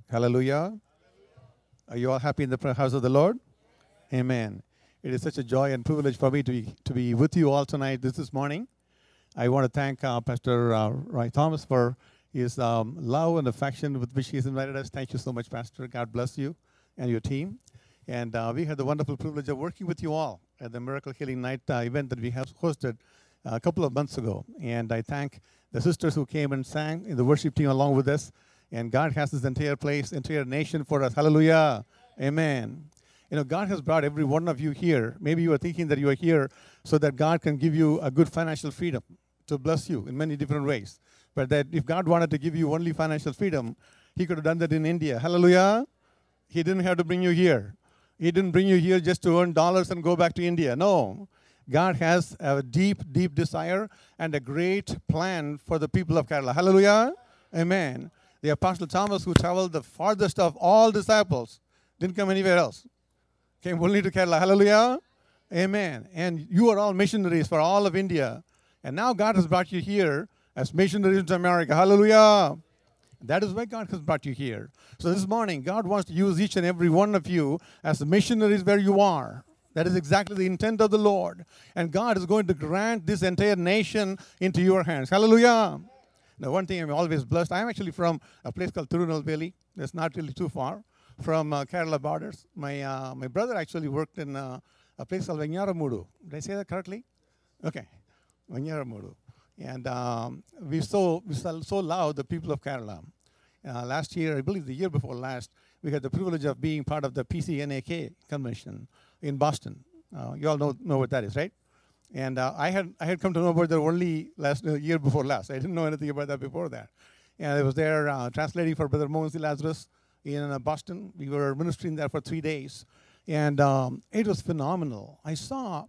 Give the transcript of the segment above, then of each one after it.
Hallelujah. Are you all happy in the house of the Lord? Amen. It is such a joy and privilege for me to be with you all tonight this morning. I want to thank Pastor Roy Thomas for his love and affection with which he has invited us. Thank you so much, Pastor. God bless you and your team. And we had the wonderful privilege of working with you all at the Miracle Healing Night event that we have hosted a couple of months ago. And I thank the sisters who came and sang in the worship team along with us. And God has this entire place, entire nation for us. Hallelujah. Amen. You know, God has brought every one of you here. Maybe you are thinking that you are here so that God can give you a good financial freedom to bless you in many different ways. But that if God wanted to give you only financial freedom, he could have done that in India. Hallelujah. He didn't have to bring you here. He didn't bring you here just to earn dollars and go back to India. No. God has a deep, deep desire and a great plan for the people of Kerala. Hallelujah. Amen. The Apostle Thomas, who traveled the farthest of all disciples, didn't come anywhere else. Came only to Kerala. Hallelujah. Amen. And you are all missionaries for all of India. And now God has brought you here as missionaries to America. Hallelujah. That is why God has brought you here. So this morning, God wants to use each and every one of you as missionaries where you are. That is exactly the intent of the Lord. And God is going to grant this entire nation into your hands. Hallelujah. Now, one thing I'm always blessed, I'm actually from a place called Tirunelveli. That's not really too far from Kerala borders. My brother actually worked in a place called Vanyaramudu. Did I say that correctly? Okay, Vanyaramudu. And we so love the people of Kerala. Last year, I believe the year before last, we had the privilege of being part of the PCNAK convention in Boston. You all know what that is, right? And I had come to know about that only last year before last. I didn't know anything about that before that. And I was there translating for Brother Mohan C. Lazarus in Boston. We were ministering there for 3 days. And it was phenomenal. I saw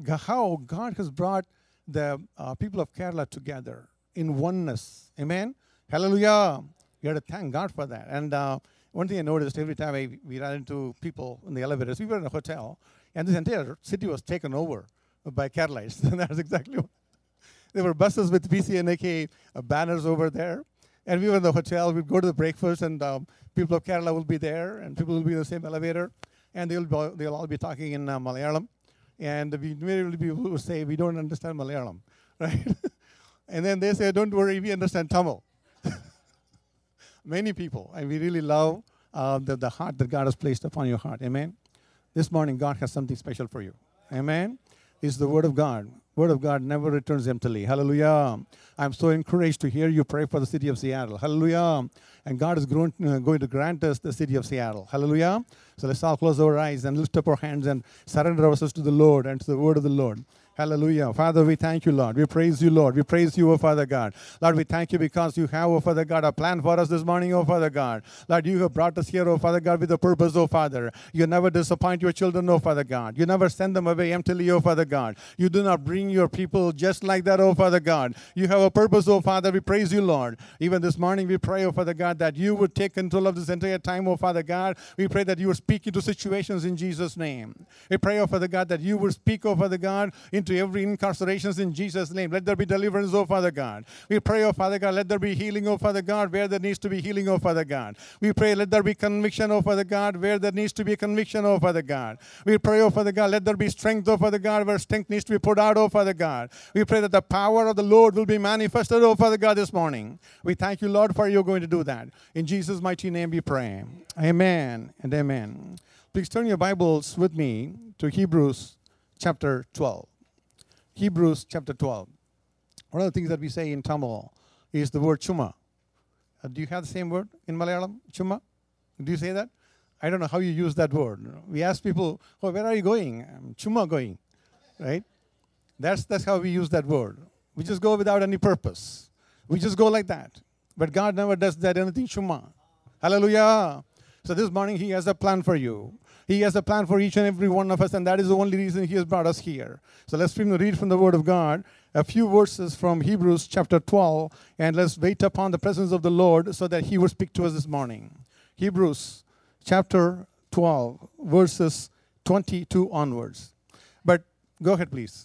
how God has brought the people of Kerala together in oneness. Amen? Hallelujah. You have to thank God for that. And one thing I noticed every time we ran into people in the elevators, we were in a hotel, and this entire city was taken over by Keralites. That's exactly what. There were buses with PCNAK banners over there. And we were in the hotel. We'd go to the breakfast, and people of Kerala will be there, and people will be in the same elevator. And they'll all be talking in Malayalam. And we immediately people will say, we don't understand Malayalam, right? And then they say, don't worry, we understand Tamil. Many people. And we really love the heart that God has placed upon your heart. Amen? This morning, God has something special for you. Amen? It's the Word of God. Word of God never returns emptily. Hallelujah. I'm so encouraged to hear you pray for the city of Seattle. Hallelujah. And God is going to grant us the city of Seattle. Hallelujah. So let's all close our eyes and lift up our hands and surrender ourselves to the Lord and to the word of the Lord. Hallelujah. Father, we thank you, Lord. We praise you, Lord. We praise you, O Father God. Lord, we thank you because you have, O Father God, a plan for us this morning, O Father God. Lord, you have brought us here, O Father God, with a purpose, O Father. You never disappoint your children, O Father God. You never send them away emptily, O Father God. You do not bring your people just like that, O Father God. You have a purpose, O Father. We praise you, Lord. Even this morning, we pray, O Father God, that you would take control of this entire time, O Father God. We pray that you would speak into situations in Jesus' name. We pray, O Father God, that you would speak, O Father God, into every incarceration in Jesus' name. Let there be deliverance, oh Father God. We pray, oh Father God, let there be healing, oh Father God, where there needs to be healing, oh Father God. We pray, let there be conviction, oh Father God, where there needs to be conviction, oh Father God. We pray, oh Father God, let there be strength, oh Father God, where strength needs to be put out, oh Father God. We pray that the power of the Lord will be manifested, oh Father God, this morning. We thank you, Lord, for you're going to do that. In Jesus' mighty name we pray. Amen and amen. Please turn your Bibles with me to Hebrews chapter 12. Hebrews chapter 12. One of the things that we say in Tamil is the word chuma. Do you have the same word in Malayalam? Chuma? Do you say that? I don't know how you use that word. We ask people, oh, where are you going? I'm chuma going, right? That's how we use that word. We just go without any purpose. We just go like that. But God never does that anything chuma. Hallelujah. So this morning He has a plan for you. He has a plan for each and every one of us, and that is the only reason He has brought us here. So let's read from the Word of God a few verses from Hebrews chapter 12, and let's wait upon the presence of the Lord so that He will speak to us this morning. Hebrews chapter 12, verses 22 onwards. But go ahead, please.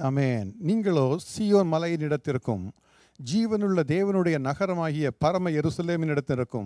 ஆமென். நீங்களோ சீயோன் மலையினிடத்திற்கும் ஜீவனுள்ள தேவனுடைய நகரமாகிய பரம எருசலேமினிடத்திற்கும்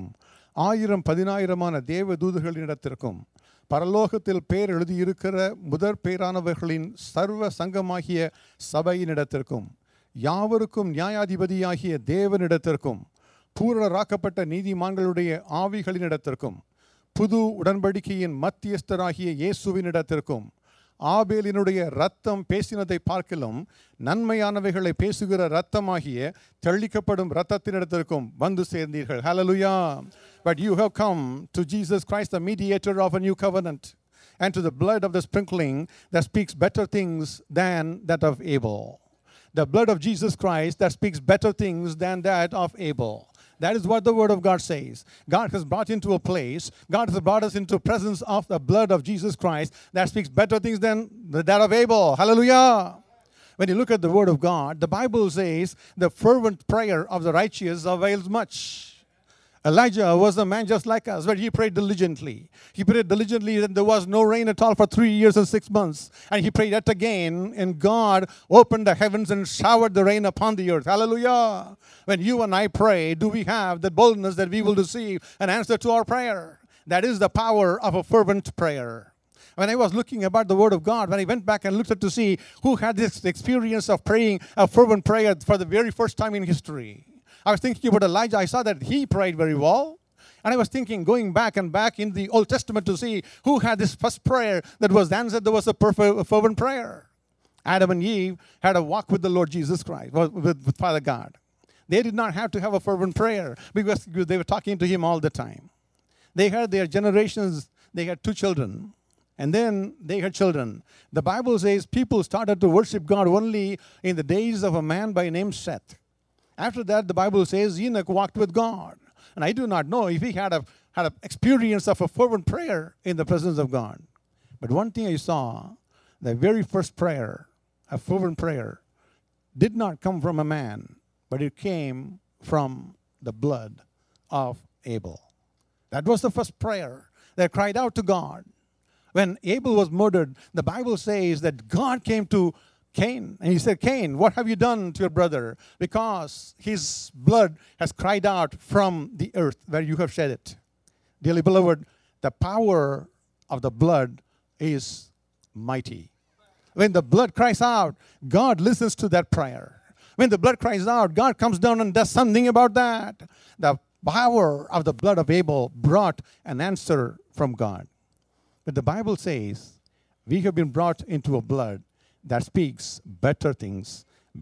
1000 தேவ தூதர்களினிடத்திற்கும் பரலோகத்தில் பேர் எழுதியிருக்கிற முதற் பேரானவர்களின் சர்வ சங்கமாகிய சபையினிடத்திற்கும் யாவருக்கும் நியாயாதிபதியாகிய தேவனிடத்திற்கும் பூரணராக்கப்பட்ட நீதிமான்களுடைய ஆவிகளினிடத்திற்கும் புது உடன்படிக்கையின் மத்தியஸ்தராகிய இயேசுவினிடத்திற்கும் ஆபேலினுடைய இரத்தம் பேசினதை பார்க்கிலும் நன்மையானவைகளை பேசுகிற இரத்தமாகிய தெளிக்கப்படும் இரத்தத்தினிடத்திற்கும் வந்து சேர்ந்தீர்கள். Hallelujah. But you have come to Jesus Christ, the mediator of a new covenant, and to the blood of the sprinkling that speaks better things than that of Abel. The blood of Jesus Christ that speaks better things than that of Abel. That is what the Word of God says. God has brought into a place, God has brought us into presence of the blood of Jesus Christ that speaks better things than that of Abel. Hallelujah. When you look at the Word of God, the Bible says the fervent prayer of the righteous avails much. Elijah was a man just like us, but he prayed diligently. He prayed diligently, and there was no rain at all for 3 years and 6 months. And he prayed yet again, and God opened the heavens and showered the rain upon the earth. Hallelujah. When you and I pray, do we have the boldness that we will receive an answer to our prayer? That is the power of a fervent prayer. When I was looking about the Word of God, when I went back and looked at to see who had this experience of praying a fervent prayer for the very first time in history, I was thinking about Elijah. I saw that he prayed very well. And I was thinking, going back and back in the Old Testament to see who had this first prayer that was answered. There was a fervent prayer. Adam and Eve had a walk with the Lord Jesus Christ, with Father God. They did not have to have a fervent prayer because they were talking to Him all the time. They had their generations, they had 2 children. And then they had children. The Bible says people started to worship God only in the days of a man by name Seth. After that, the Bible says Enoch walked with God. And I do not know if he had an experience of a fervent prayer in the presence of God. But one thing I saw, the very first prayer, a fervent prayer, did not come from a man, but it came from the blood of Abel. That was the first prayer that cried out to God. When Abel was murdered, the Bible says that God came to Cain, and he said, Cain, what have you done to your brother? Because his blood has cried out from the earth where you have shed it. Dearly beloved, the power of the blood is mighty. When the blood cries out, God listens to that prayer. When the blood cries out, God comes down and does something about that. The power of the blood of Abel brought an answer from God. But the Bible says we have been brought into a blood that speaks better things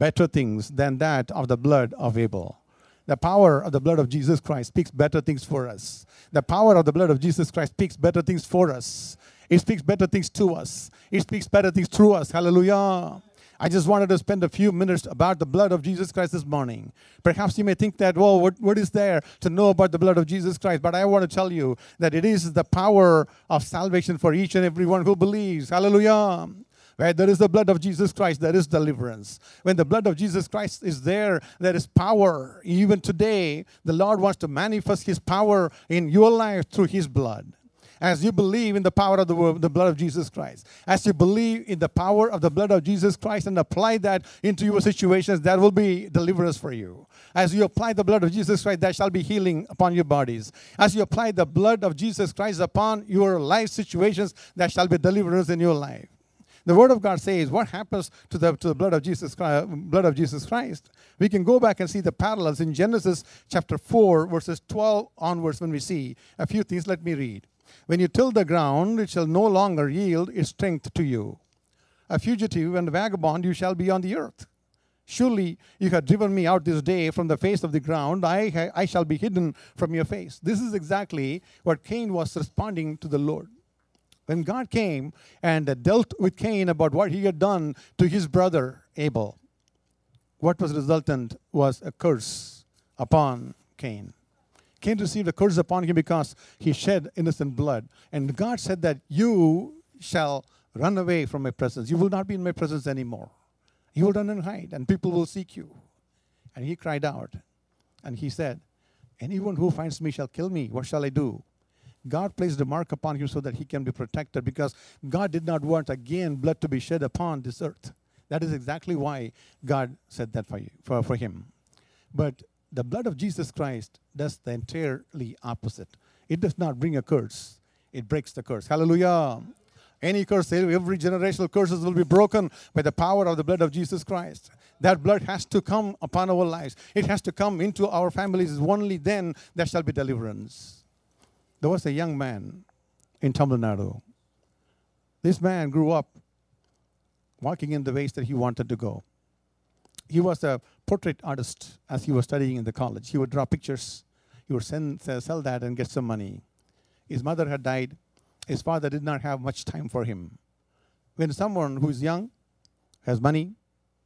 than that of the blood of Abel. The power of the blood of Jesus Christ speaks better things for us. The power of the blood of Jesus Christ speaks better things for us. It speaks better things to us. It speaks better things through us. Hallelujah. I just wanted to spend a few minutes about the blood of Jesus Christ this morning. Perhaps you may think that, well, what is there to know about the blood of Jesus Christ? But I want to tell you that it is the power of salvation for each and every one who believes. Hallelujah. Where there is the blood of Jesus Christ, there is deliverance. When the blood of Jesus Christ is there, there is power. Even today, the Lord wants to manifest His power in your life through His blood. As you believe in the power of the blood of Jesus Christ, as you believe in the power of the blood of Jesus Christ and apply that into your situations, there will be deliverance for you. As you apply the blood of Jesus Christ, there shall be healing upon your bodies. As you apply the blood of Jesus Christ upon your life situations, there shall be deliverance in your life. The Word of God says, what happens to the blood of Jesus Christ? We can go back and see the parallels in Genesis chapter 4, verses 12 onwards when we see a few things. Let me read. When you till the ground, it shall no longer yield its strength to you. A fugitive and a vagabond you shall be on the earth. Surely you have driven me out this day from the face of the ground. I shall be hidden from your face. This is exactly what Cain was responding to the Lord. When God came and dealt with Cain about what he had done to his brother Abel, what was resultant was a curse upon Cain. Cain received a curse upon him because he shed innocent blood. And God said that you shall run away from my presence. You will not be in my presence anymore. You will run and hide, and people will seek you. And he cried out, and he said, anyone who finds me shall kill me. What shall I do? God placed a mark upon him so that he can be protected, because God did not want again blood to be shed upon this earth. That is exactly why God said that for him. But the blood of Jesus Christ does the entirely opposite. It does not bring a curse. It breaks the curse. Hallelujah. Any curse, every generational curses will be broken by the power of the blood of Jesus Christ. That blood has to come upon our lives. It has to come into our families. Only then there shall be deliverance. There was a young man in Tamil Nadu. This man grew up walking in the ways that he wanted to go. He was a portrait artist as he was studying in the college. He would draw pictures. He would sell that and get some money. His mother had died. His father did not have much time for him. When someone who is young, has money,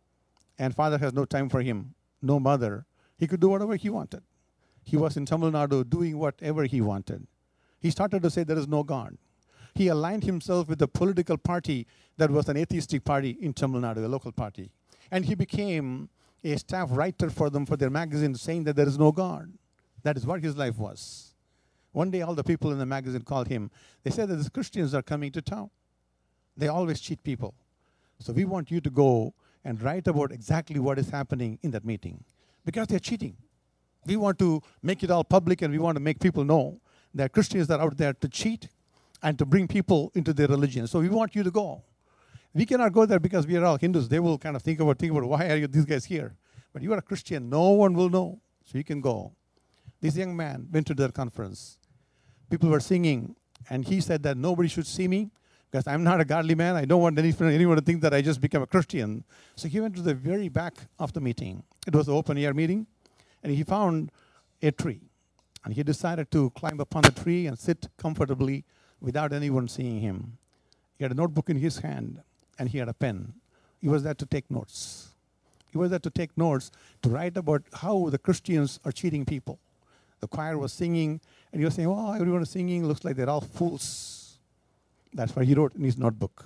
and father has no time for him, no mother, he could do whatever he wanted. He was in Tamil Nadu doing whatever he wanted. He started to say there is no God. He aligned himself with a political party that was an atheistic party in Tamil Nadu, a local party. And he became a staff writer for them, for their magazine, saying that there is no God. That is what his life was. One day, all the people in the magazine called him. They said that the Christians are coming to town. They always cheat people. So we want you to go and write about exactly what is happening in that meeting. Because they're cheating. We want to make it all public, and we want to make people know that Christians are out there to cheat and to bring people into their religion. So we want you to go. We cannot go there because we are all Hindus. They will kind of think about why are these guys here? But you are a Christian. No one will know. So you can go. This young man went to their conference. People were singing, and he said that nobody should see me because I'm not a godly man. I don't want anyone to think that I just become a Christian. So he went to the very back of the meeting. It was an open-air meeting, and he found a tree. And he decided to climb upon the tree and sit comfortably without anyone seeing him. He had a notebook in his hand, and he had a pen. He was there to take notes. He was there to take notes, to write about how the Christians are cheating people. The choir was singing, and he was saying, oh, everyone is singing, looks like they're all fools. That's what he wrote in his notebook.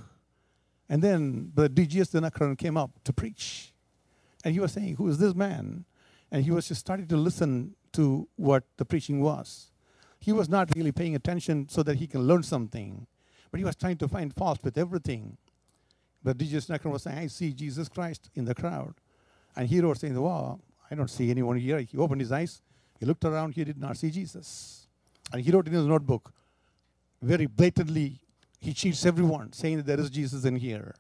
And then the D.G.S. Dinakaran came up to preach. And he was saying, who is this man? And he was just starting to listen to what the preaching was. He was not really paying attention so that he can learn something. But he was trying to find fault with everything. But D.G.S. Dinakaran was saying, I see Jesus Christ in the crowd. And he wrote saying, wow, I don't see anyone here. He opened his eyes. He looked around, he did not see Jesus. And he wrote in his notebook, very blatantly, he cheats everyone, saying that there is Jesus in here.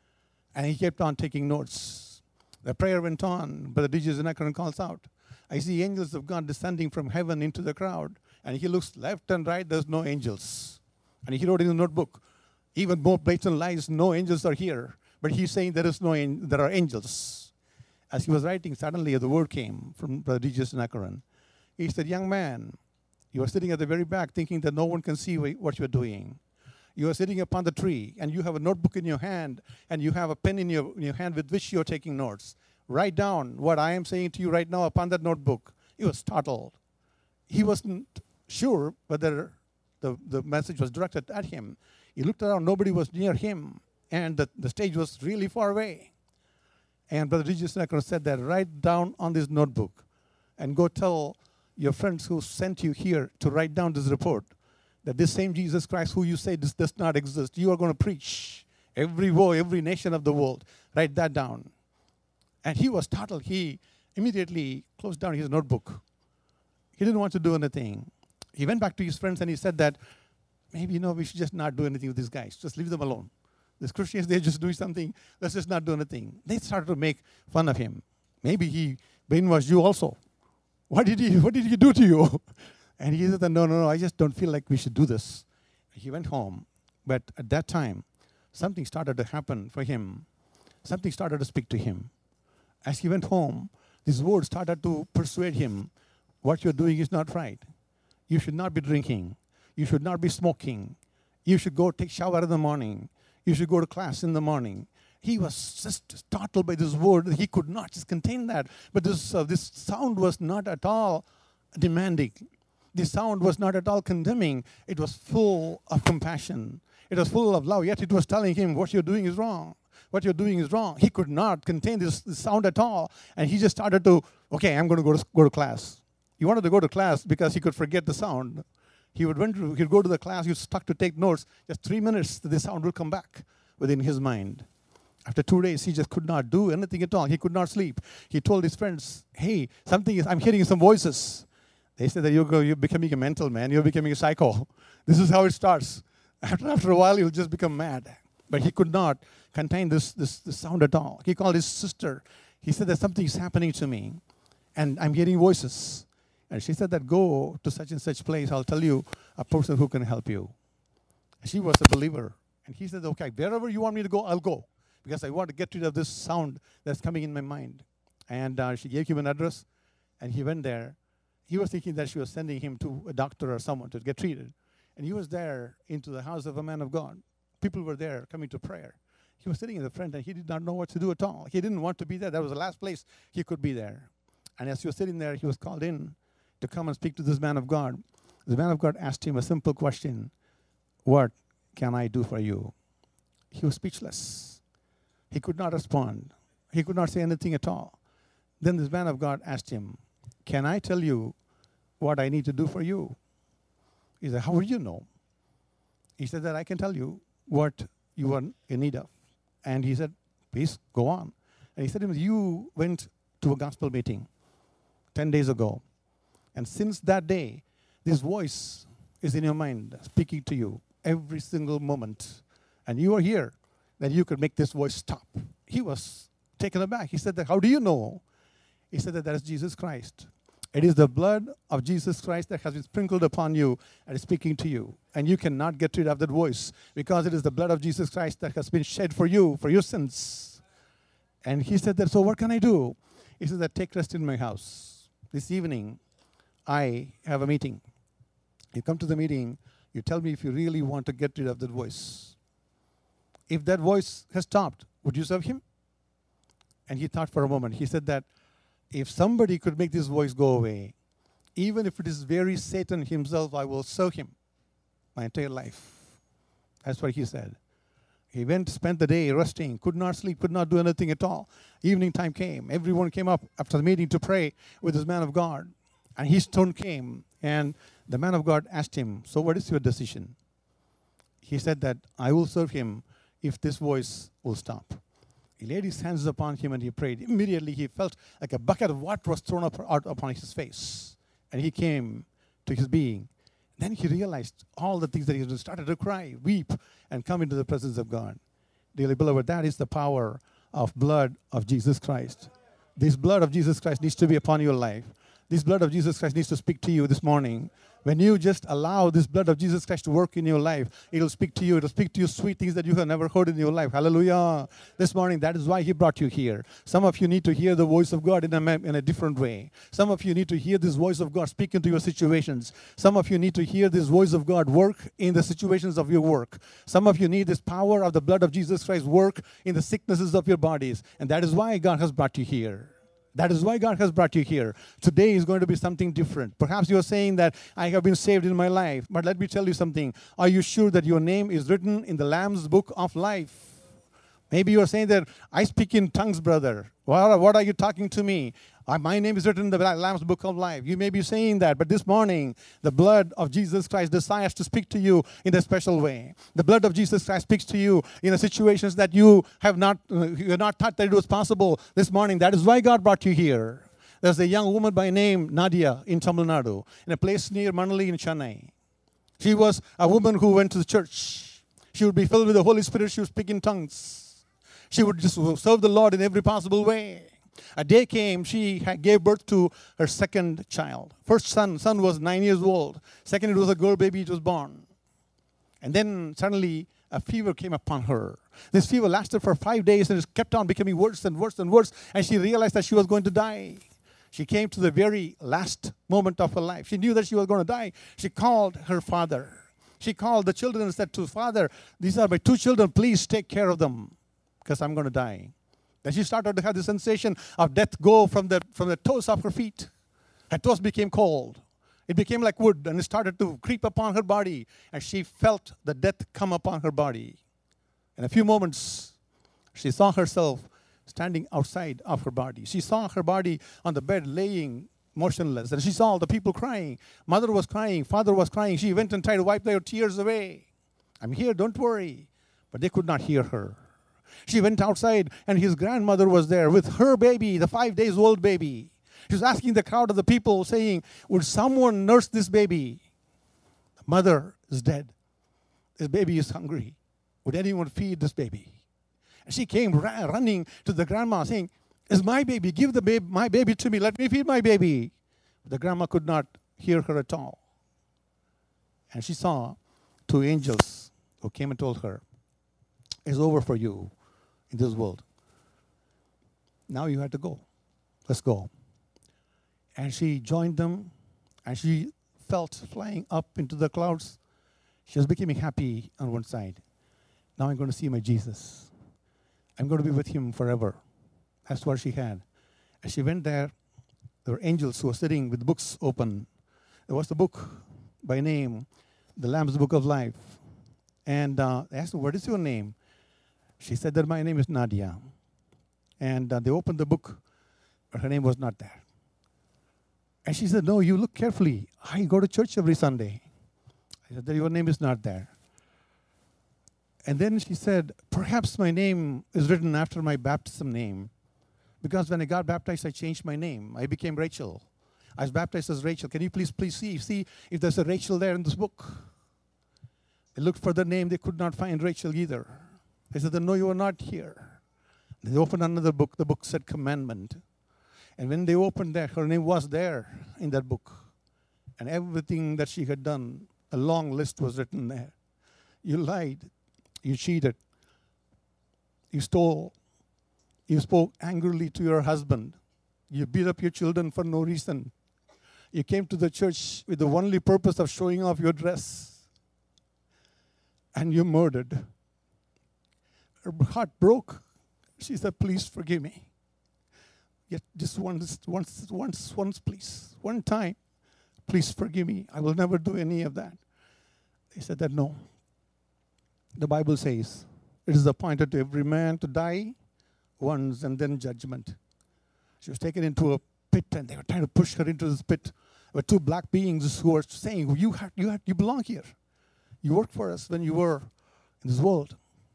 And he kept on taking notes. The prayer went on, but the D.G.S. Dinakaran calls out, I see angels of God descending from heaven into the crowd. And he looks left and right, there's no angels. And he wrote in his notebook, even more blatant lies, no angels are here. But he's saying there are angels. As he was writing, suddenly the word came from the D.G.S. Dinakaran. He said, young man, you are sitting at the very back thinking that no one can see what you're doing. You are sitting upon the tree, and you have a notebook in your hand, and you have a pen in your hand with which you're taking notes. Write down what I am saying to you right now upon that notebook. He was startled. He wasn't sure whether the message was directed at him. He looked around. Nobody was near him, and the stage was really far away. And Brother D.G.S. Dinakaran said that, write down on this notebook and go tell your friends who sent you here to write down this report, that this same Jesus Christ who you say this does not exist, you are going to preach every nation of the world. Write that down. And he was startled. He immediately closed down his notebook. He didn't want to do anything. He went back to his friends and he said that, maybe, we should just not do anything with these guys. Just leave them alone. These Christians, they're just doing something. Let's just not do anything. They started to make fun of him. Maybe he brainwashed you also. What did he do to you? And he said, no, I just don't feel like we should do this. He went home. But at that time, something started to happen for him. Something started to speak to him. As he went home, these words started to persuade him, what you're doing is not right. You should not be drinking. You should not be smoking. You should go take shower in the morning. You should go to class in the morning. He was just startled by this word. He could not just contain that. But this sound was not at all demanding. This sound was not at all condemning. It was full of compassion. It was full of love. Yet it was telling him, what you're doing is wrong. What you're doing is wrong. He could not contain this sound at all. And he just started to, okay, I'm going to go to class. He wanted to go to class because he could forget the sound. He'd go to the class, he was stuck to take notes. Just 3 minutes, the sound will come back within his mind. After 2 days, he just could not do anything at all. He could not sleep. He told his friends, hey, I'm hearing some voices. They said that you're becoming a mental man. You're becoming a psycho. This is how it starts. After a while, you'll just become mad. But he could not contain this sound at all. He called his sister. He said that something is happening to me, and I'm hearing voices. And she said that go to such and such place. I'll tell you a person who can help you. And she was a believer. And he said, okay, wherever you want me to go, I'll go. Because I want to get rid of this sound that's coming in my mind. And she gave him an address, and he went there. He was thinking that she was sending him to a doctor or someone to get treated. And he was there into the house of a man of God. People were there coming to prayer. He was sitting in the front, and he did not know what to do at all. He didn't want to be there. That was the last place he could be there. And as he was sitting there, he was called in to come and speak to this man of God. The man of God asked him a simple question: what can I do for you? He was speechless. He could not respond. He could not say anything at all. Then this man of God asked him, can I tell you what I need to do for you? He said, how will you know? He said that I can tell you what you are in need of. And he said, please go on. And he said to him, you went to a gospel meeting 10 days ago. And since that day, this voice is in your mind speaking to you every single moment. And you are here that you could make this voice stop. He was taken aback. He said that, how do you know? He said that is Jesus Christ. It is the blood of Jesus Christ that has been sprinkled upon you and is speaking to you. And you cannot get rid of that voice because it is the blood of Jesus Christ that has been shed for you, for your sins. And he said that, so what can I do? He said that, take rest in my house. This evening, I have a meeting. You come to the meeting, you tell me if you really want to get rid of that voice. If that voice has stopped, would you serve him? And he thought for a moment. He said that, if somebody could make this voice go away, even if it is very Satan himself, I will serve him my entire life. That's what he said. He went, spent the day resting, could not sleep, could not do anything at all. Evening time came. Everyone came up after the meeting to pray with this man of God. And his turn came, and the man of God asked him, so what is your decision? He said that, I will serve him if this voice will stop. He laid his hands upon him and he prayed. Immediately he felt like a bucket of water was thrown out upon his face. And he came to his being. Then he realized all the things that he started to cry, weep, and come into the presence of God. Dearly beloved, that is the power of blood of Jesus Christ. This blood of Jesus Christ needs to be upon your life. This blood of Jesus Christ needs to speak to you this morning. When you just allow this blood of Jesus Christ to work in your life, it will speak to you. It will speak to you sweet things that you have never heard in your life. Hallelujah. This morning, that is why he brought you here. Some of you need to hear the voice of God in a different way. Some of you need to hear this voice of God speak into your situations. Some of you need to hear this voice of God work in the situations of your work. Some of you need this power of the blood of Jesus Christ work in the sicknesses of your bodies. And that is why God has brought you here. That is why God has brought you here. Today is going to be something different. Perhaps you are saying that I have been saved in my life. But let me tell you something. Are you sure that your name is written in the Lamb's book of life? Maybe you are saying that I speak in tongues, brother. What are you talking to me? My name is written in the Lamb's book of life. You may be saying that, but this morning, the blood of Jesus Christ desires to speak to you in a special way. The blood of Jesus Christ speaks to you in situations that you have not thought that it was possible this morning. That is why God brought you here. There's a young woman by name Nadia in Tamil Nadu, in a place near Manali in Chennai. She was a woman who went to the church. She would be filled with the Holy Spirit. She would speak in tongues. She would just serve the Lord in every possible way. A day came, she gave birth to her second child. First son was 9 years old. Second, it was a girl baby, it was born. And then suddenly a fever came upon her. This fever lasted for 5 days and it kept on becoming worse and worse and worse. And she realized that she was going to die. She came to the very last moment of her life. She knew that she was going to die. She called her father. She called the children and said to Father, these are my two children, please take care of them because I'm going to die. Then she started to have the sensation of death go from the toes of her feet. Her toes became cold. It became like wood, and it started to creep upon her body, and she felt the death come upon her body. In a few moments, she saw herself standing outside of her body. She saw her body on the bed laying motionless, and she saw all the people crying. Mother was crying, father was crying. She went and tried to wipe their tears away. I'm here, don't worry. But they could not hear her. She went outside, and his grandmother was there with her baby, the 5 days old baby. She was asking the crowd of the people, saying, would someone nurse this baby? The mother is dead. This baby is hungry. Would anyone feed this baby? And she came running to the grandma, saying, it's my baby. Give my baby to me. Let me feed my baby. The grandma could not hear her at all. And she saw 2 angels who came and told her, it's over for you in this world. Now you have to go. Let's go. And she joined them, and she felt flying up into the clouds. She was becoming happy on one side. Now I'm going to see my Jesus. I'm going to be with him forever. That's what she had. As she went there, there were angels who were sitting with books open. There was the book by name, the Lamb's Book of Life. And they asked her, what is your name? She said that my name is Nadia. And they opened the book, but her name was not there. And she said, no, you look carefully. I go to church every Sunday. I said that your name is not there. And then she said, perhaps my name is written after my baptism name. Because when I got baptized, I changed my name. I became Rachel. I was baptized as Rachel. Can you please see if there's a Rachel there in this book? They looked for the name. They could not find Rachel either. They said, no, you are not here. They opened another book. The book said commandment. And when they opened that, her name was there in that book. And everything that she had done, a long list was written there. You lied. You cheated. You stole. You spoke angrily to your husband. You beat up your children for no reason. You came to the church with the only purpose of showing off your dress. And you murdered. Her heart broke. She said, please forgive me. Yet just once, please. One time, please forgive me. I will never do any of that. They said that no. The Bible says, it is appointed to every man to die once and then judgment. She was taken into a pit, and they were trying to push her into this pit. There were 2 black beings who were saying, you belong here. You worked for us when you were in this world.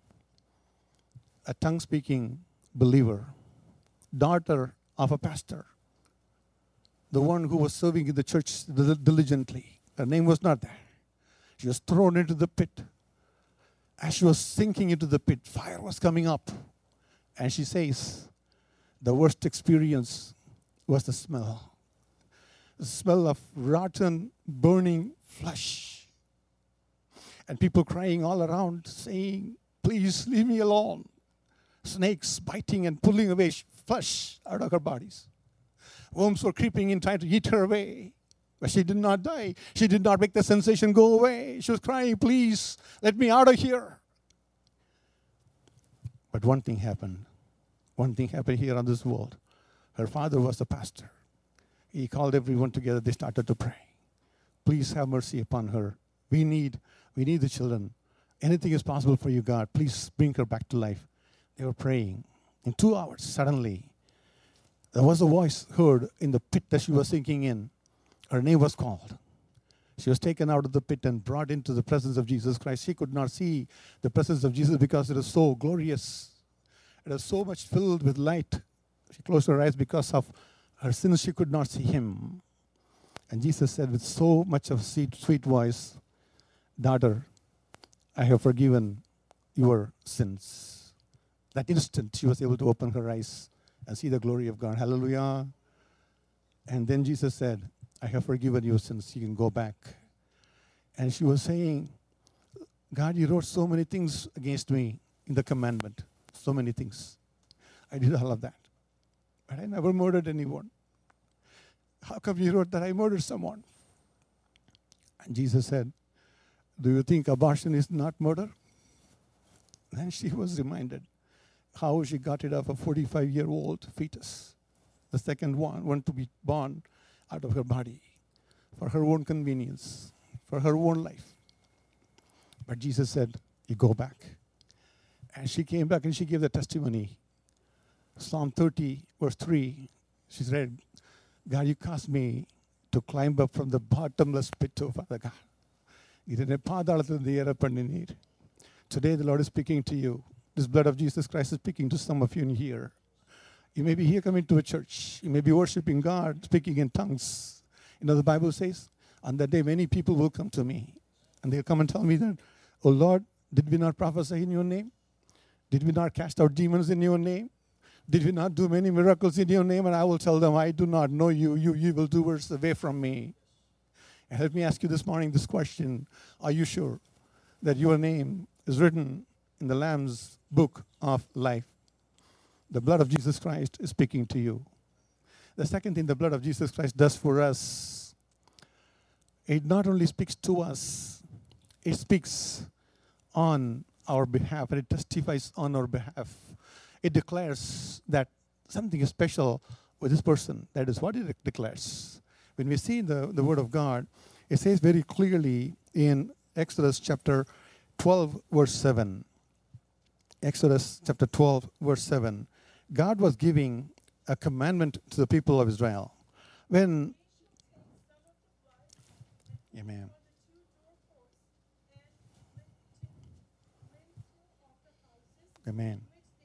A tongue-speaking believer, daughter of a pastor, the one who was serving in the church diligently. Her name was not there. She was thrown into the pit. As she was sinking into the pit, fire was coming up. And she says, the worst experience was the smell. The smell of rotten, burning flesh. And people crying all around, saying, please leave me alone. Snakes biting and pulling away flesh out of her bodies. Worms were creeping in, trying to eat her away. But she did not die. She did not make the sensation go away. She was crying, please, let me out of here. But one thing happened. One thing happened here on this world. Her father was the pastor. He called everyone together. They started to pray. Please have mercy upon her. We need the children. Anything is possible for you, God. Please bring her back to life. They were praying. In 2 hours, suddenly, there was a voice heard in the pit that she was sinking in. Her name was called. She was taken out of the pit and brought into the presence of Jesus Christ. She could not see the presence of Jesus because it was so glorious. It was so much filled with light. She closed her eyes because of her sins. She could not see him. And Jesus said with so much of sweet voice, daughter, I have forgiven your sins. That instant, she was able to open her eyes and see the glory of God. Hallelujah. And then Jesus said, I have forgiven your sins. You can go back. And she was saying, God, you wrote so many things against me in the commandment. So many things. I did all of that. But I never murdered anyone. How come you wrote that I murdered someone? And Jesus said, do you think abortion is not murder? Then she was reminded how she got rid of a 45-year-old fetus, the second one to be born out of her body for her own convenience, for her own life. But Jesus said, you go back. And she came back and she gave the testimony. Psalm 30, verse 3, she read, God, you caused me to climb up from the bottomless pit, oh Father God. Today the Lord is speaking to you. this blood of Jesus Christ is speaking to some of you in here. You may be here coming to a church. You may be worshiping God, speaking in tongues. You know, the Bible says, on that day, many people will come to me. And they'll come and tell me that, oh Lord, did we not prophesy in your name? Did we not cast out demons in your name? Did we not do many miracles in your name? And I will tell them, I do not know you, you evildoers, away from me. And let me ask you this morning this question. Are you sure that your name is written in the Lamb's book of life? The blood of Jesus Christ is speaking to you. The second thing the blood of Jesus Christ does for us, it not only speaks to us, it speaks on our behalf, and it testifies on our behalf. It declares that something is special with this person. That is what it declares. When we see the Word of God, it says very clearly in Exodus chapter 12, verse 7. Exodus chapter 12, verse 7. God was giving a commandment to the people of Israel. When, amen. Amen.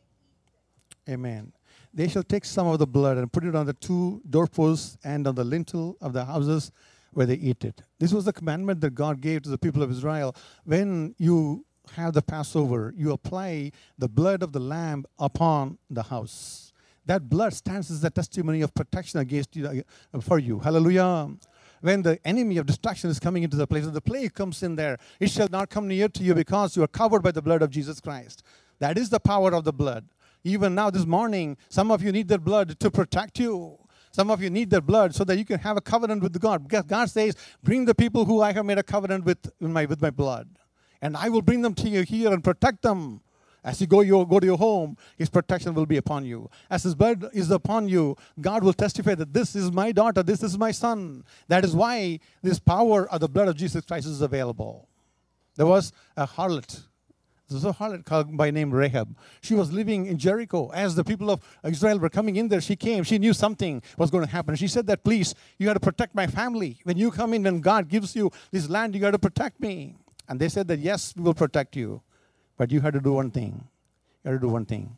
Amen. They shall take some of the blood and put it on the two doorposts and on the lintel of the houses where they eat it. This was the commandment that God gave to the people of Israel. When you have the Passover, you apply the blood of the lamb upon the house. That blood stands as a testimony of protection against you, for you. Hallelujah. When the enemy of destruction is coming into the place, and the plague comes in there, it shall not come near to you because you are covered by the blood of Jesus Christ. That is the power of the blood. Even now this morning, some of you need that blood to protect you. Some of you need that blood so that you can have a covenant with God. Because God says, bring the people who I have made a covenant with my blood. And I will bring them to you here and protect them. As you go to your home, His protection will be upon you. As His blood is upon you, God will testify that this is my daughter, this is my son. That is why this power of the blood of Jesus Christ is available. There was a harlot. There was a harlot called by name Rahab. She was living in Jericho. As the people of Israel were coming in there, she came. She knew something was going to happen. She said that, please, you got to protect my family. When you come in, when God gives you this land, you got to protect me. And they said that, yes, we will protect you. But you had to do one thing. You had to do one thing.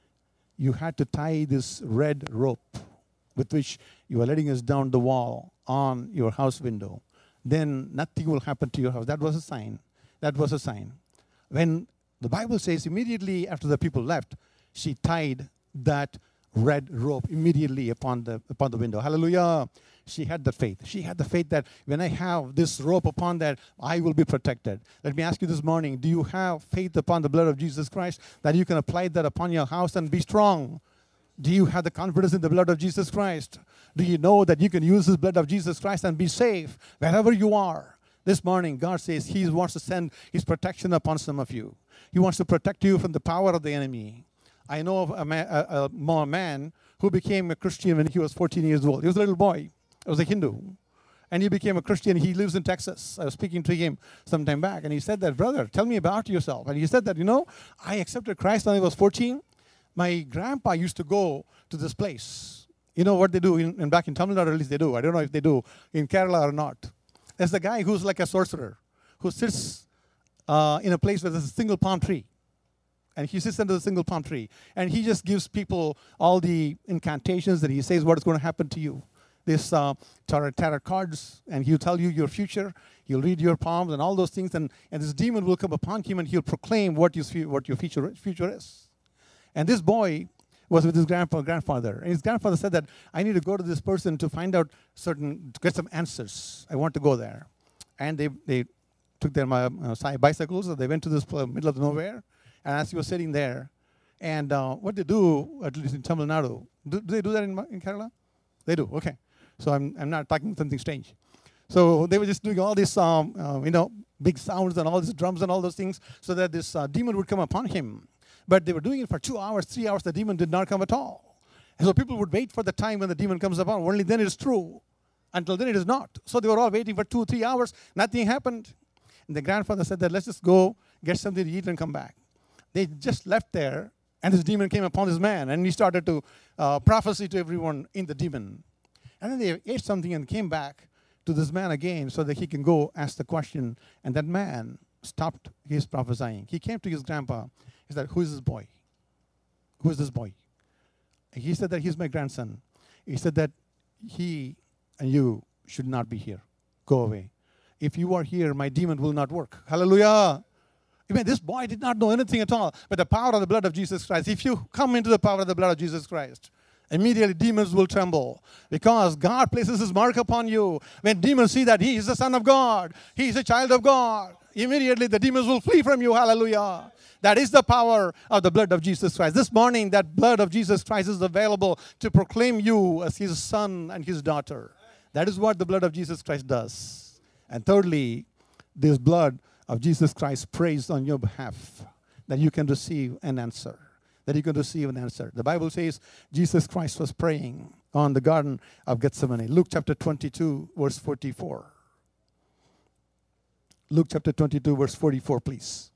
You had to tie this red rope with which you are letting us down the wall on your house window. Then nothing will happen to your house. That was a sign. That was a sign. When the Bible says immediately after the people left, she tied that red rope immediately upon the window. Hallelujah. She had the faith. She had the faith that when I have this rope upon that, I will be protected. Let me ask you this morning, do you have faith upon the blood of Jesus Christ that you can apply that upon your house and be strong? Do you have the confidence in the blood of Jesus Christ? Do you know that you can use this blood of Jesus Christ and be safe wherever you are? This morning, God says He wants to send His protection upon some of you. He wants to protect you from the power of the enemy. I know of a man who became a Christian when he was 14 years old. He was a little boy. He was a Hindu. And he became a Christian. He lives in Texas. I was speaking to him some time back. And he said that, brother, tell me about yourself. And he said that, I accepted Christ when I was 14. My grandpa used to go to this place. You know what they do back in Tamil Nadu, at least they do. I don't know if they do in Kerala or not. There's a guy who's like a sorcerer who sits in a place where there's a single palm tree. And he sits under the single palm tree. And he just gives people all the incantations that he says what is going to happen to you. This tarot cards, and he'll tell you your future. He'll read your palms and all those things. And this demon will come upon him and he'll proclaim what your future is. And this boy was with his grandfather. And his grandfather said that, I need to go to this person to find out to get some answers. I want to go there. And they took their bicycles, and they went to this middle of nowhere. And as he was sitting there, and what they do, at least in Tamil Nadu, do they do that in Kerala? They do, okay. So I'm not talking something strange. So they were just doing all these, big sounds and all these drums and all those things so that this demon would come upon him. But they were doing it for 2 hours, 3 hours. The demon did not come at all. And so people would wait for the time when the demon comes upon. Only then it is true. Until then it is not. So they were all waiting for 2 or 3 hours. Nothing happened. And the grandfather said that let's just go get something to eat and come back. They just left there. And this demon came upon this man. And he started to prophesy to everyone in the demon. And then they ate something and came back to this man again so that he can go ask the question. And that man stopped his prophesying. He came to his grandpa He said, who is this boy? Who is this boy? He said that he's my grandson. He said that he and you should not be here. Go away. If you are here, my demon will not work. Hallelujah. Even this boy did not know anything at all, but the power of the blood of Jesus Christ. If you come into the power of the blood of Jesus Christ, immediately demons will tremble because God places his mark upon you. When demons see that he is the Son of God, he is a child of God, immediately the demons will flee from you. Hallelujah. That is the power of the blood of Jesus Christ. This morning, that blood of Jesus Christ is available to proclaim you as his son and his daughter. That is what the blood of Jesus Christ does. And thirdly, this blood of Jesus Christ prays on your behalf that you can receive an answer. That you can receive an answer. The Bible says Jesus Christ was praying on the Garden of Gethsemane. Luke chapter 22, verse 44. Luke chapter 22, verse 44, please.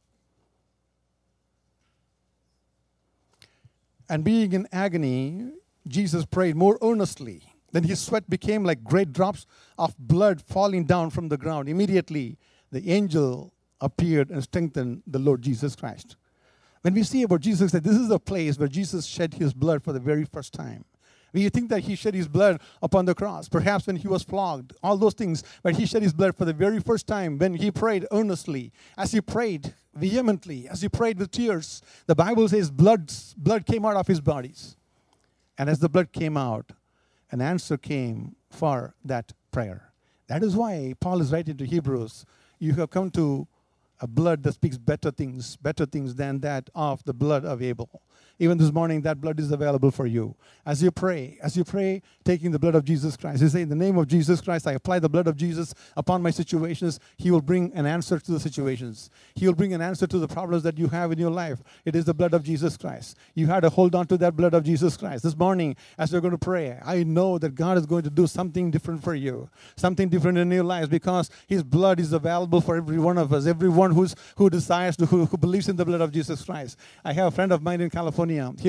And being in agony, Jesus prayed more earnestly. Then his sweat became like great drops of blood falling down from the ground. Immediately, the angel appeared and strengthened the Lord Jesus Christ. When we see about Jesus, that this is the place where Jesus shed his blood for the very first time. We think that he shed his blood upon the cross, perhaps when he was flogged, all those things, but he shed his blood for the very first time when he prayed earnestly, as he prayed vehemently, as he prayed with tears. The Bible says blood came out of his bodies. And as the blood came out, an answer came for that prayer. That is why Paul is writing to Hebrews, you have come to a blood that speaks better things than that of the blood of Abel. Even this morning, that blood is available for you. As you pray, taking the blood of Jesus Christ, you say, in the name of Jesus Christ, I apply the blood of Jesus upon my situations. He will bring an answer to the situations. He will bring an answer to the problems that you have in your life. It is the blood of Jesus Christ. You had to hold on to that blood of Jesus Christ. This morning, as you're going to pray, I know that God is going to do something different for you, something different in your lives, because his blood is available for every one of us, everyone who desires to, who believes in the blood of Jesus Christ. I have a friend of mine in California. He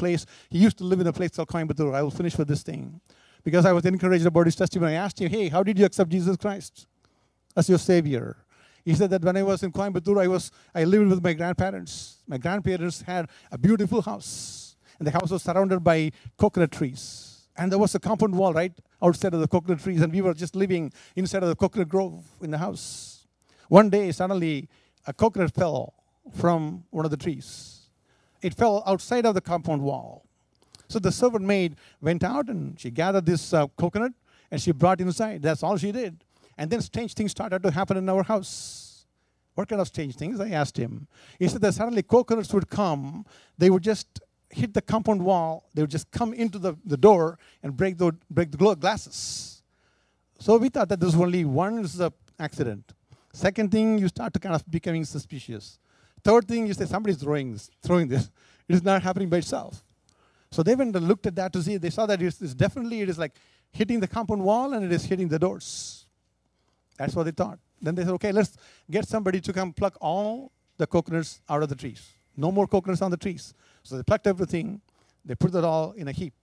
used to live in a place called Coimbatore. I will finish with this thing. Because I was encouraged about his testimony. I asked him, hey, how did you accept Jesus Christ as your Savior? He said that when I was in Coimbatore, I lived with my grandparents. My grandparents had a beautiful house. And the house was surrounded by coconut trees. And there was a compound wall right outside of the coconut trees. And we were just living inside of the coconut grove in the house. One day, suddenly, a coconut fell from one of the trees. It fell outside of the compound wall. So the servant maid went out and she gathered this coconut and she brought inside. That's all she did. And then strange things started to happen in our house. What kind of strange things? I asked him. He said that suddenly coconuts would come. They would just hit the compound wall. They would just come into the door and break the glasses. So we thought that this was only one accident. Second thing, you start to kind of becoming suspicious. Third thing, you say somebody's throwing this. It is not happening by itself. So they went and looked at that to see. They saw that it is like hitting the compound wall and it is hitting the doors. That's what they thought. Then they said, okay, let's get somebody to come pluck all the coconuts out of the trees. No more coconuts on the trees. So they plucked everything. They put it all in a heap.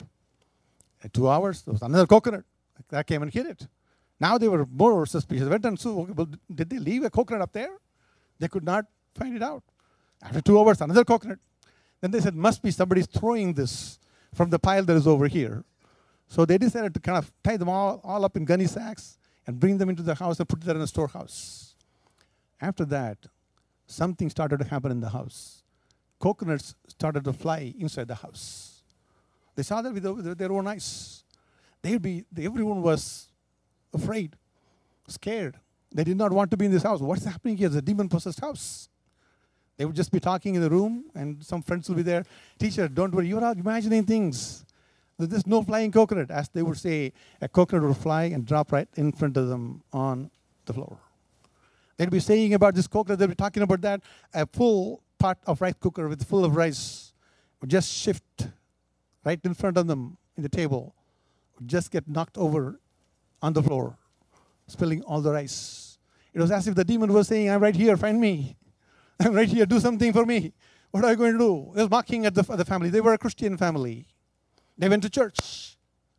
In 2 hours, there was another coconut that came and hit it. Now they were more suspicious. They went and saw, well, did they leave a coconut up there? They could not find it out. After 2 hours, another coconut. Then they said, must be somebody's throwing this from the pile that is over here. So they decided to kind of tie them all up in gunny sacks and bring them into the house and put them in a storehouse. After that, something started to happen in the house. Coconuts started to fly inside the house. They saw that with their own eyes. Everyone was afraid, scared. They did not want to be in this house. What's happening here? It's a demon-possessed house. They would just be talking in the room, and some friends will be there. Teacher, don't worry. You're all imagining things. There's no flying coconut. As they would say, a coconut would fly and drop right in front of them on the floor. They'd be saying about this coconut. They'd be talking about that. A full pot of rice cooker full of rice would just shift right in front of them in the table. Would just get knocked over on the floor, spilling all the rice. It was as if the demon was saying, I'm right here, find me. I'm right here, do something for me. What are you going to do? They were mocking at the family. They were a Christian family. They went to church.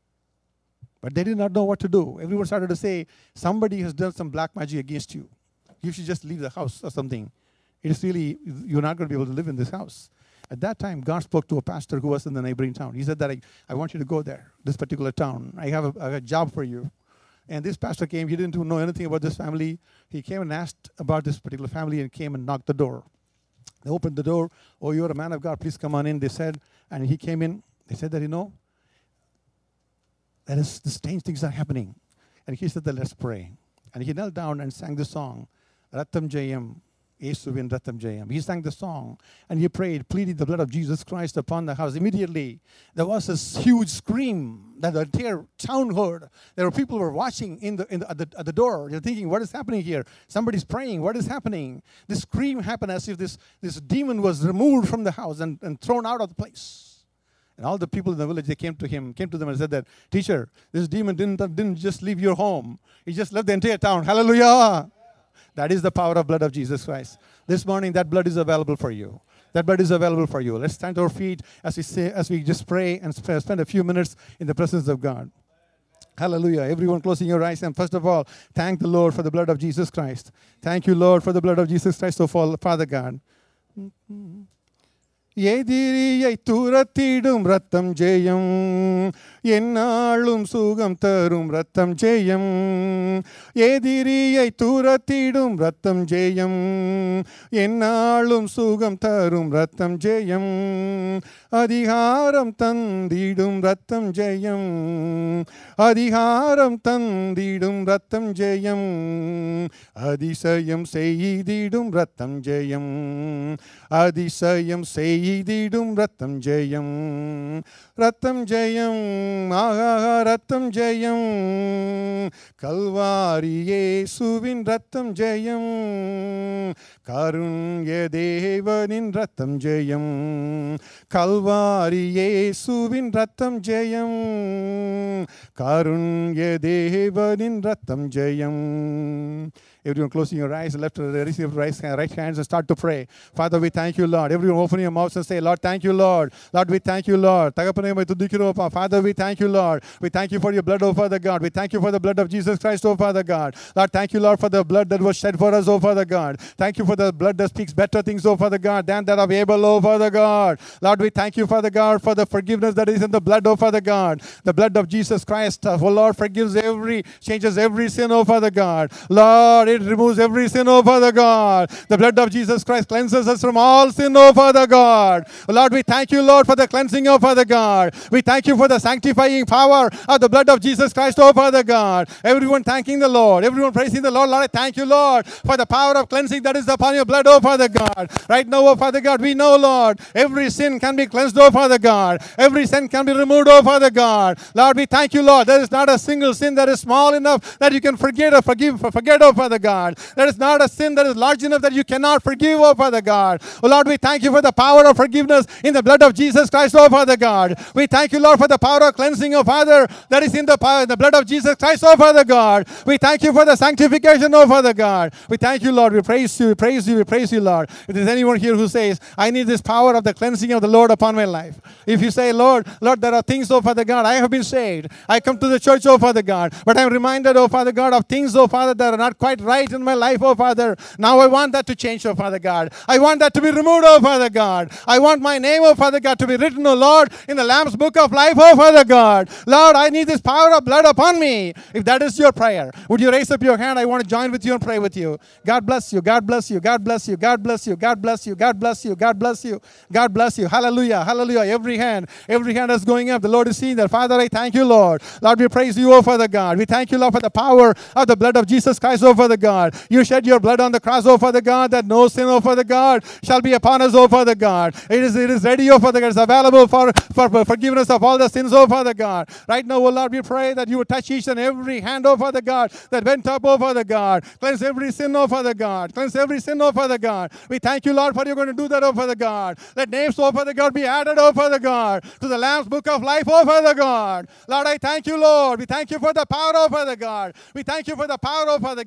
But they did not know what to do. Everyone started to say, somebody has done some black magic against you. You should just leave the house or something. It's really, you're not going to be able to live in this house. At that time, God spoke to a pastor who was in the neighboring town. He said that I want you to go there, this particular town. I have a job for you. And this pastor came. He didn't know anything about this family. He came and asked about this particular family and came and knocked the door. They opened the door. Oh, you're a man of God. Please come on in, they said. And he came in. They said that, that is, the strange things are happening. And he said that, let's pray. And he knelt down and sang the song, Rattam Jayam, Yesuvin Rattam Jayam. He sang the song and he prayed, pleading the blood of Jesus Christ upon the house. Immediately, there was this huge scream that the entire town heard. There were people who were watching at the door. They're thinking, what is happening here? Somebody's praying. What is happening? This scream happened as if this demon was removed from the house and thrown out of the place. And all the people in the village, they came to them and said that, teacher, this demon didn't just leave your home. He just left the entire town. Hallelujah. That is the power of blood of Jesus Christ. This morning, that blood is available for you. That blood is available for you. Let's stand to our feet as we just pray and spend a few minutes in the presence of God. Hallelujah. Everyone closing your eyes. And first of all, thank the Lord for the blood of Jesus Christ. Thank you, Lord, for the blood of Jesus Christ, Father God. எதிரியை துரத்திடும் ரத்தம் ஜெயம் என்னாலும் சுகம் தரும் ரத்தம் ஜெயம் எதிரியை துரத்திடும் ரத்தம் ஜெயம் என்னாலும் சுகம் தரும் ரத்தம் ஜெயம் அதிகாரம் தந்திடும் ரத்தம் ஜெயம் அதிகாரம் தந்திடும் ரத்தம் ஜெயம் அதிசயம் செய்திடும் ரத்தம் ஜெயம் அதிசயம் செய்திடும் ரத்தம் ஜெயம் ரத்தம் ஜெயம் ஆஹா ரத்தம் ஜெயம் கல்வாரி இயேசுவின் ரத்தம் ஜெயம் காருண்ய தேவனின் ரத்தம் ஜெயம் கல்வாரி இயேசுவின் ரத்தம் ஜெயம் காருண்ய தேவனின் ரத்தம் ஜெயம். Everyone closing your eyes, right hands and start to pray. Father, we thank you, Lord. Everyone open your mouths and say, Lord, thank you, Lord. Lord, we thank you, Lord. Father, we thank you, Lord. We thank you for your blood, oh Father God. We thank you for the blood of Jesus Christ, oh Father God. Lord, thank you, Lord, for the blood that was shed for us, oh Father God. Thank you for the blood that speaks better things, oh Father God, than that of Abel, oh Father God. Lord, we thank you, Father God, for the forgiveness that is in the blood, oh Father God. The blood of Jesus Christ, oh Lord, changes every sin, oh Father God. Lord, it removes every sin, oh Father God. The blood of Jesus Christ cleanses us from all sin, oh Father God. Lord, we thank you, Lord, for the cleansing, oh Father God. We thank you for the sanctifying power of the blood of Jesus Christ, oh Father God. Everyone thanking the Lord. Everyone praising the Lord. Lord, I thank you, Lord, for the power of cleansing that is upon your blood, oh Father God. Right now, oh Father God, we know, Lord, every sin can be cleansed, oh Father God. Every sin can be removed, oh Father God. Lord, we thank you, Lord. There is not a single sin that is small enough that you can forget, oh Father God. There is not a sin that is large enough that you cannot forgive, oh Father God. Oh Lord, we thank you for the power of forgiveness in the blood of Jesus Christ, oh Father God. We thank you, Lord, for the power of cleansing, oh Father, that is in the blood of Jesus Christ, oh Father God. We thank you for the sanctification, oh Father God. We thank you, Lord. We praise you, we praise you, we praise you, Lord. If there's anyone here who says, I need this power of the cleansing of the Lord upon my life. If you say, Lord, there are things, oh Father God, I have been saved. I come to the church, oh Father God, but I'm reminded, oh Father God, of things, oh Father, that are not quite right in my life, oh Father. Now I want that to change, oh Father God. I want that to be removed, oh Father God. I want my name, oh Father God, to be written, oh Lord, in the Lamb's book of life, oh Father God. Lord, I need this power of blood upon me. If that is your prayer, would you raise up your hand? I want to join with you and pray with you. God bless you. God bless you. God bless you. God bless you. God bless you. God bless you. God bless you. God bless you. Hallelujah. Hallelujah. Every hand is going up. The Lord is seeing that. Father, I thank you, Lord. Lord, we praise you, oh Father God. We thank you, Lord, for the power of the blood of Jesus Christ, oh Father God. You shed your blood on the cross, oh Father God, that no sin, oh Father God, shall be upon us, oh Father God. It is ready, oh Father God. It's available for forgiveness of all the sins, oh Father God. Right now, oh Lord, we pray that you would touch each and every hand, oh Father God, that went up, oh Father God. Cleanse every sin, oh Father God. Cleanse every sin, oh Father God. We thank you, Lord, for you're going to do that, oh Father God. Let names, oh Father God, be added, oh Father God, to the Lamb's book of life, oh Father God. Lord, I thank you, Lord. We thank you for the power, oh Father God. We thank you for the power, oh Father God.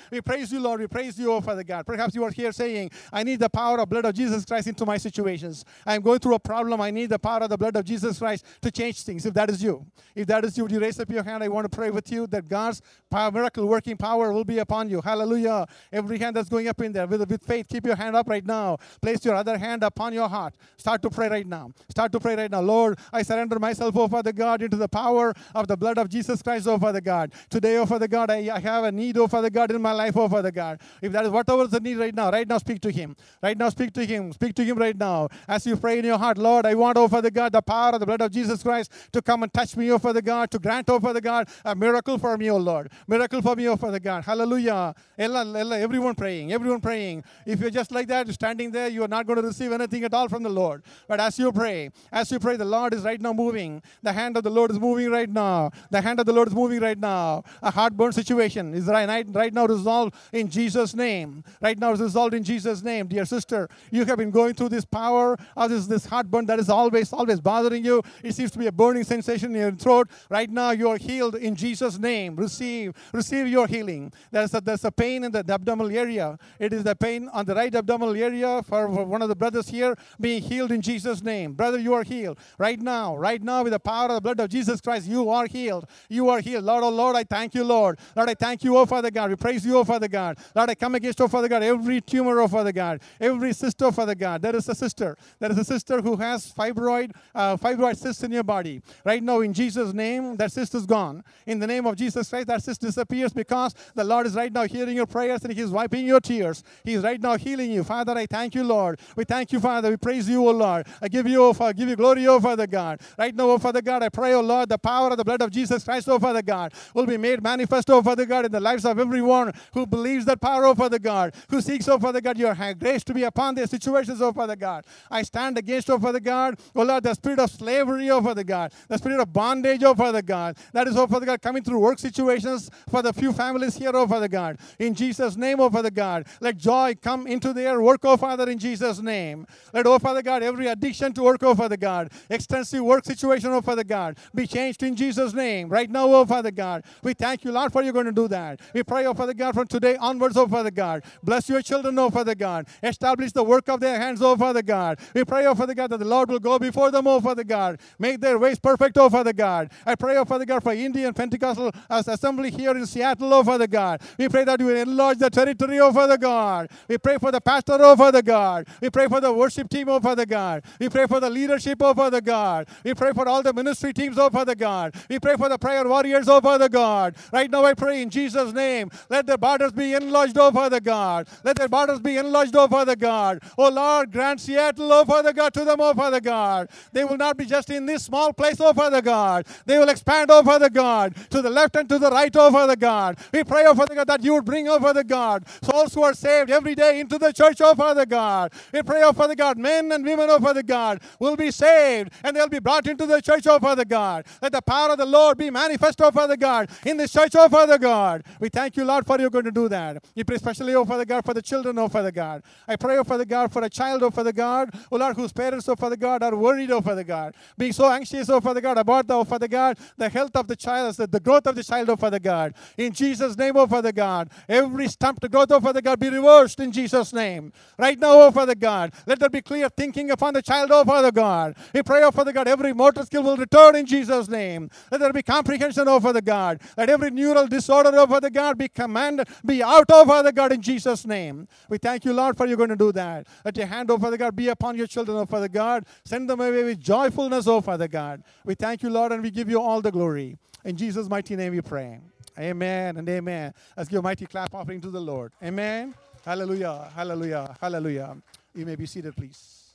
We praise you, Lord. We praise you, oh Father God. Perhaps you are here saying, I need the power of blood of Jesus Christ into my situations. I'm going through a problem. I need the power of the blood of Jesus Christ to change things. If that is you, would you raise up your hand? I want to pray with you that God's miracle working power will be upon you. Hallelujah. Every hand that's going up in there with faith, keep your hand up right now. Place your other hand upon your heart. Start to pray right now. Start to pray right now. Lord, I surrender myself, oh Father God, into the power of the blood of Jesus Christ, oh Father God. Today, oh Father God, I have a need, oh Father God, in my life, oh Father God. If that is whatever is the need right now speak to Him. Right now, speak to Him. Speak to Him right now. As you pray in your heart, Lord, I want, oh Father God, the power of the blood of Jesus Christ to come and touch me, oh Father God, to grant, oh Father God, a miracle for me, oh Lord. Miracle for me, oh Father God. Hallelujah. Everyone praying. Everyone praying. If you're just like that, standing there, you are not going to receive anything at all from the Lord. But as you pray, the Lord is right now moving. The hand of the Lord is moving right now. The hand of the Lord is moving right now. A heartburn situation is right now resolved in Jesus' name. Right now is resolved in Jesus' name. Dear sister, you have been going through this power of this heartburn that is always bothering you. It seems to be a burning sensation in your throat. Right now you are healed in Jesus' name. Receive your healing. There's a pain in the abdominal area. It is the pain on the right abdominal area for one of the brothers here being healed in Jesus' name. Brother, you are healed. Right now, with the power of the blood of Jesus Christ, you are healed. You are healed. Lord, oh Lord, I thank you, Lord. Lord, I thank you, oh Father God. We praise you, oh Father God. Lord, I come against, oh Father God, every tumor, oh Father God. Every cyst, oh Father God. There is a sister who has fibroid cysts in your body. Right now, in Jesus' name, that cyst is gone. In the name of Jesus Christ, that cyst disappears because the Lord is right now hearing your prayers and He is wiping your tears. He is right now healing you. Father, I thank you, Lord. We thank you, Father. We praise you, oh Lord. I give you glory, oh Father God. Right now, oh Father God, I pray, oh Lord, the power of the blood of Jesus Christ, oh Father God, will be made manifest, oh Father God, in the lives of everyone who believes that power, oh Father God, who seeks, oh Father God, your grace to be upon their situations, oh Father God. I stand against, oh Father God, oh Lord, the spirit of slavery, oh Father God, the spirit of bondage, oh Father God, that is, oh Father God, coming through work situations for the few families here, oh Father God. In Jesus' name, oh Father God, let joy come into their work, oh Father, in Jesus' name. Let, oh Father God, every addiction to work, oh Father God, extensive work situation, oh Father God, be changed in Jesus' name. Right now, oh Father God, we thank you, Lord, for you're going to do that. We pray, oh Father God, from today onwards, oh Father God, bless your children, oh Father God, establish the work of their hands, oh Father God. We pray, oh Father God, that the Lord will go before them, oh Father God, make their ways perfect, oh Father God. I pray, oh Father God, for Indian Pentecostal Assembly here in Seattle, oh Father God. We pray that you will enlarge the territory, oh Father God. We pray for the pastor, oh Father God. We pray for the worship team, oh Father God. We pray for the leadership, oh Father God. We pray for all the ministry teams, oh Father God. We pray for the prayer warriors, oh Father God. Right now I pray in Jesus' name, let their borders be enlarged, oh Father God. Let their borders be enlarged, oh Father God. Oh Lord, grant Seattle, oh Father God, to them, oh Father God. They will not be just in this small place, oh Father God. They will expand, oh Father God, to the left and to the right, oh Father God. We pray, oh Father God, that you would bring, oh Father God, souls who are saved every day into the church, oh Father God. We pray, oh Father God, men and women, oh Father God, will be saved and they'll be brought into the church, oh Father God. Let the power of the Lord be manifest, oh Father God, in this church, oh Father God. We thank you, Lord, for you're going to do that. We pray especially, oh Father God, for the children, oh Father God. I pray, oh Father God, for a child, oh Father God, oh Lord, whose parents, oh Father God, are worried, oh Father God, being so anxious, oh Father God, about oh Father God, the health of the child, the growth of the child, oh Father God. In Jesus' name, oh Father God, every stumped growth, oh Father God, be reversed in Jesus' name. Right now, oh Father God, let there be clear thinking upon the child, oh Father God. We pray, oh Father God, every motor skill will return in Jesus' name. Let there be comprehension, oh Father God. Let every neural disorder, oh Father God, be commanded, be out, oh Father God, in Jesus' name. We thank you, Lord, for you're going to do that. Let your hand, oh Father God, be upon your children, oh Father God. Send them away with joyfulness, oh Father God. We thank you, Lord, and we give you all the glory. In Jesus' mighty name we pray. Amen and amen. Let's give a mighty clap offering to the Lord. Amen. Hallelujah, hallelujah, hallelujah. You may be seated, please.